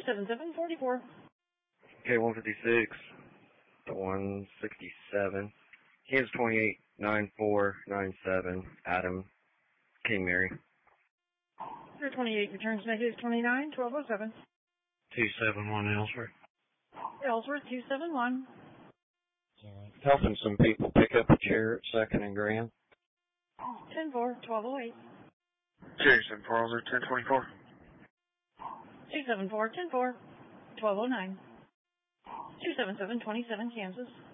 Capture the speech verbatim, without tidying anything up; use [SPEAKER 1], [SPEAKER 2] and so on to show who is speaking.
[SPEAKER 1] seven seven four four.
[SPEAKER 2] K one fifty-six to one sixty-seven. Kansas twenty-eight nine four nine seven. Adam, King Mary.
[SPEAKER 1] Your twenty-eight returns negative twenty-nine twelve oh seven.
[SPEAKER 2] two seven one Ellsworth.
[SPEAKER 1] Ellsworth two seven one.
[SPEAKER 2] Helping some people pick up a chair at second and Grand.
[SPEAKER 1] ten four twelve oh eight.
[SPEAKER 2] Jason Farley, ten twenty-four.
[SPEAKER 1] two seven four ten four twelve oh nine. two seven seven twenty-seven Kansas.